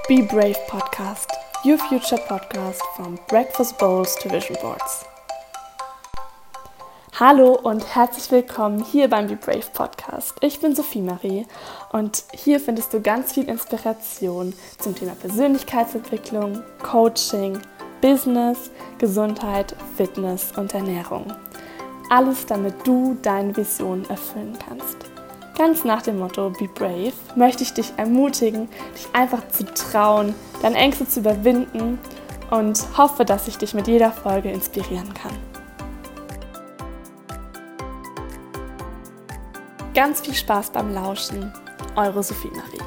Be Brave Podcast, your future podcast from breakfast bowls to vision boards. Hallo und herzlich willkommen hier beim Be Brave Podcast. Ich bin Sophie Marie und hier findest du ganz viel Inspiration zum Thema Persönlichkeitsentwicklung, Coaching, Business, Gesundheit, Fitness und Ernährung. Alles, damit du deine Vision erfüllen kannst. Ganz nach dem Motto Be Brave möchte ich dich ermutigen, dich einfach zu trauen, deine Ängste zu überwinden und hoffe, dass ich dich mit jeder Folge inspirieren kann. Ganz viel Spaß beim Lauschen, eure Sophie Marie.